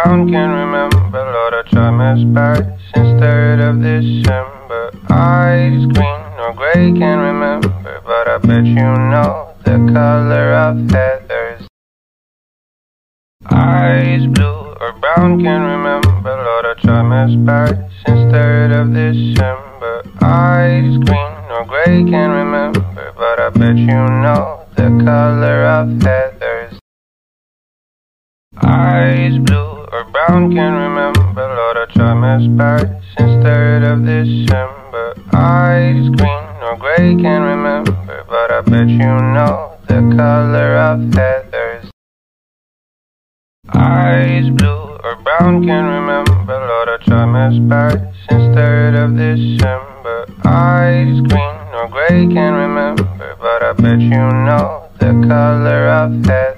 brown, can't remember. Lord, I try my best since 3rd of December. Eyes green or gray, can't remember, but I bet you know the color of feathers. Eyes blue or brown, can't remember. Lord, I try my best since 3rd of December. Eyes green or gray, can't remember, but I bet you know the color of feathers. Eyes blue or brown, can't remember. Lord, I try my best since 3rd of December. Eyes green or gray, can't remember, but I bet you know the color of feathers. Eyes blue or brown, can't remember. Lord, I try my best since 3rd of December. Eyes green or gray, can't remember, but I bet you know the color of feathers.